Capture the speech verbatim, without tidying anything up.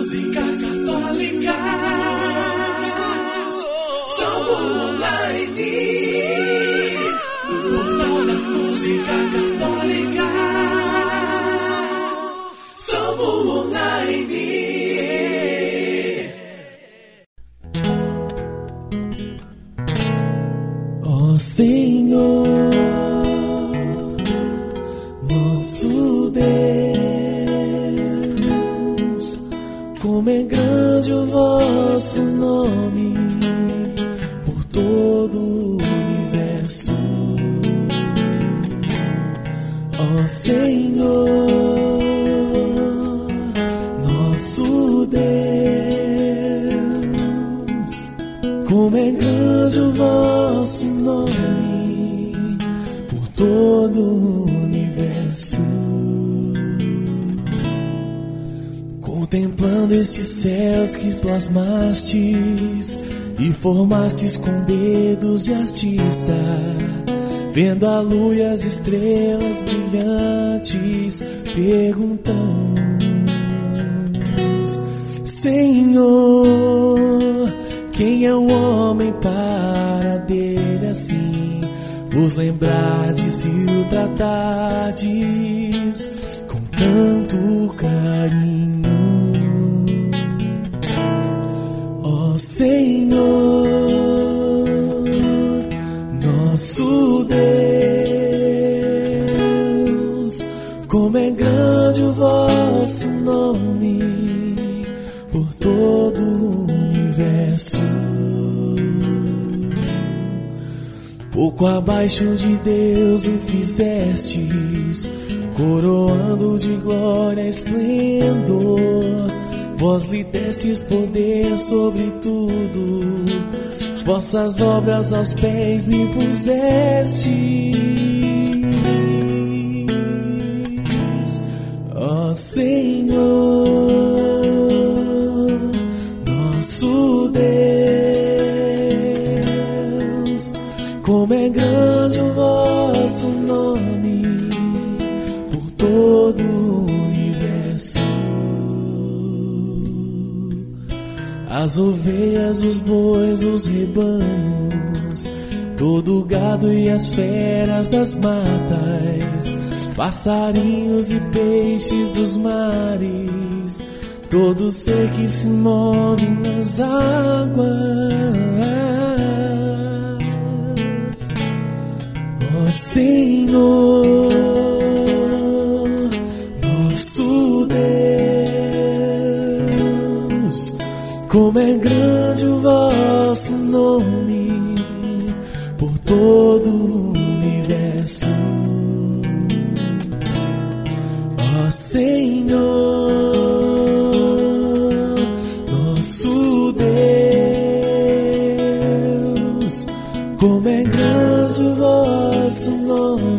música católica. Salmo Online, portal da música católica. Salmo Online. Ó Senhor, nosso Deus, como é grande o vosso nome por todo o universo. Ó Senhor, nosso Deus, como é grande o vosso nome por todo o universo. Contemplando estes céus que plasmastes e formastes com dedos de artista, vendo a lua e as estrelas brilhantes, perguntamos: Senhor, quem é o homem para dele assim vos lembrardes e o tratardes com tanto carinho? Ó Senhor, nosso Deus, como é grande o vosso nome por todo o universo. Pouco abaixo de Deus o fizestes, coroando de glória e esplendor. Vós lhe destes poder sobre tudo, vossas obras aos pés me pusestes. Ó Senhor, nosso Deus, como é grande o vosso nome por todo o universo. As ovelhas, os bois, os rebanhos, todo o gado e as feras das matas, passarinhos e peixes dos mares, todo ser que se move nas águas. Ó Senhor, nosso Deus, como é grande o vosso nome por todo o universo. Ó Senhor, nosso Deus, como é grande o vosso nome